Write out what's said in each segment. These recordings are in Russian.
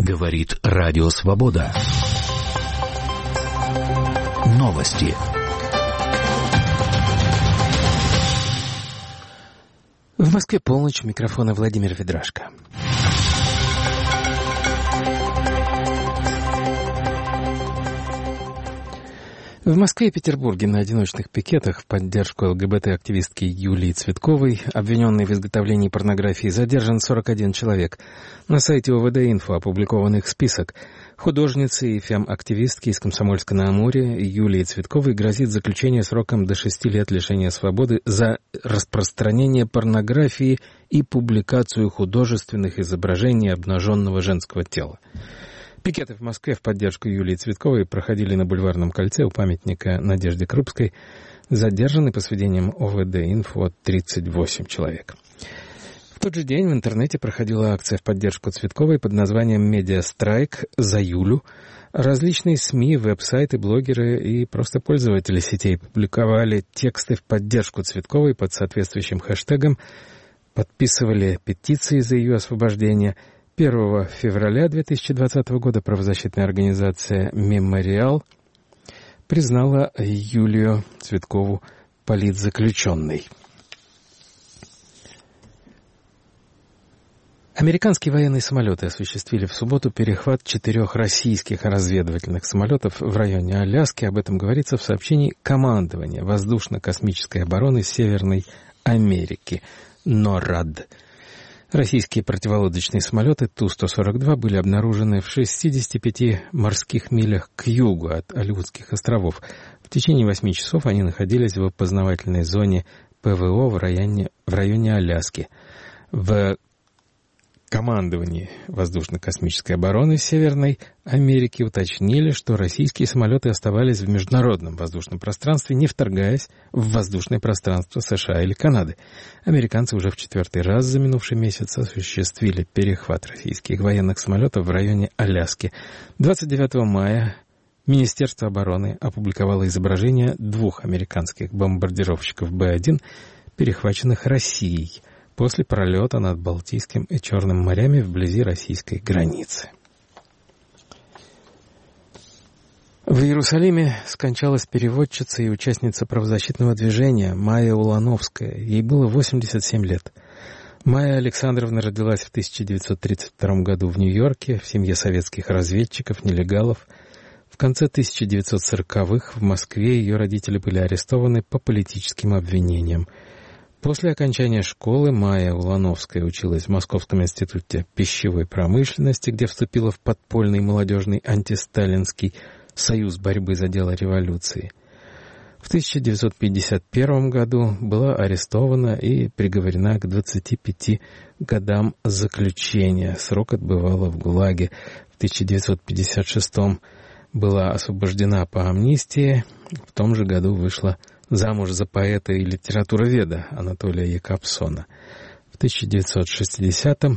Говорит Радио Свобода. Новости. В Москве полночь, у микрофона Владимир Ведрашко. В Москве и Петербурге на одиночных пикетах в поддержку ЛГБТ-активистки Юлии Цветковой, обвиненной в изготовлении порнографии, задержан 41 человек. На сайте ОВД-Инфо опубликован их список. Художнице и фем-активистке из Комсомольска-на-Амуре Юлии Цветковой грозит заключение сроком до 6 лет лишения свободы за распространение порнографии и публикацию художественных изображений обнаженного женского тела. Пикеты в Москве в поддержку Юлии Цветковой проходили на Бульварном кольце у памятника Надежде Крупской. Задержаны, по сведениям ОВД-Инфо, 38 человек. В тот же день в интернете проходила акция в поддержку Цветковой под названием «Медиастрайк за Юлю». Различные СМИ, веб-сайты, блогеры и просто пользователи сетей публиковали тексты в поддержку Цветковой под соответствующим хэштегом, подписывали петиции за ее освобождение. 1 февраля 2020 года правозащитная организация «Мемориал» признала Юлию Цветкову политзаключенной. Американские военные самолеты осуществили в субботу перехват 4 российских разведывательных самолетов в районе Аляски. Об этом говорится в сообщении командования воздушно-космической обороны Северной Америки НОРАД. Российские противолодочные самолеты Ту-142 были обнаружены в 65 морских милях к югу от Алеутских островов. В течение 8 часов они находились в опознавательной зоне ПВО в районе Аляски. В командовании воздушно-космической обороны Северной Америки уточнили, что российские самолеты оставались в международном воздушном пространстве, не вторгаясь в воздушное пространство США или Канады. Американцы уже в 4-й раз за минувший месяц осуществили перехват российских военных самолетов в районе Аляски. 29 мая Министерство обороны опубликовало изображение 2 американских бомбардировщиков Б-1, перехваченных Россией после пролета над Балтийским и Черным морями вблизи российской границы. В Иерусалиме скончалась переводчица и участница правозащитного движения Майя Улановская. Ей было 87 лет. Майя Александровна родилась в 1932 году в Нью-Йорке в семье советских разведчиков, нелегалов. В конце 1940-х в Москве ее родители были арестованы по политическим обвинениям. После окончания школы Майя Улановская училась в Московском институте пищевой промышленности, где вступила в подпольный молодежный антисталинский союз борьбы за дело революции. В 1951 году была арестована и приговорена к 25 годам заключения. Срок отбывала в ГУЛАГе. В 1956 была освобождена по амнистии. В том же году вышла замуж за поэта и литературоведа Анатолия Якобсона. В 1960-70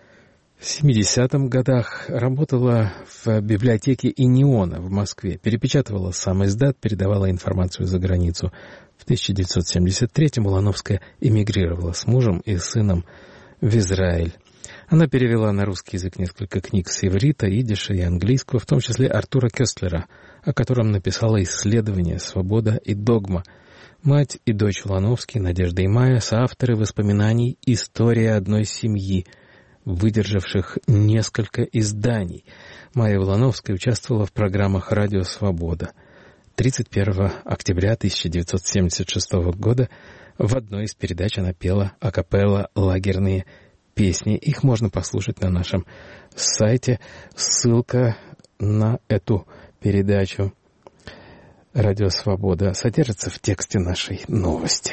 годах работала в библиотеке Иниона в Москве, перепечатывала сам издат, передавала информацию за границу. В 1973-м Улановская эмигрировала с мужем и сыном в Израиль. Она перевела на русский язык несколько книг с иврита, идиша и английского, в том числе Артура Кёстлера, о котором написала исследование «Свобода и догма». Мать и дочь Улановские, Надежда и Майя, соавторы воспоминаний «История одной семьи», выдержавших несколько изданий. Майя Улановская участвовала в программах «Радио Свобода». 31 октября 1976 года в одной из передач она пела акапелла лагерные песни. Их можно послушать на нашем сайте. Ссылка на эту передачу «Радио Свобода» содержится в тексте нашей новости.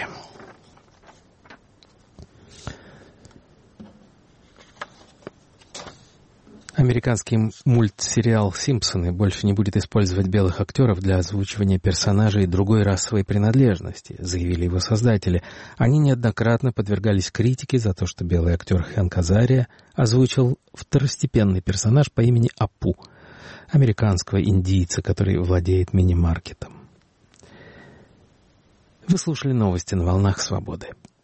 Американский мультсериал «Симпсоны» больше не будет использовать белых актеров для озвучивания персонажей другой расовой принадлежности, заявили его создатели. Они неоднократно подвергались критике за то, что белый актер Хэнк Азария озвучил второстепенный персонаж по имени Апу, американского индийца, который владеет мини-маркетом. Вы слушали новости на волнах Свободы.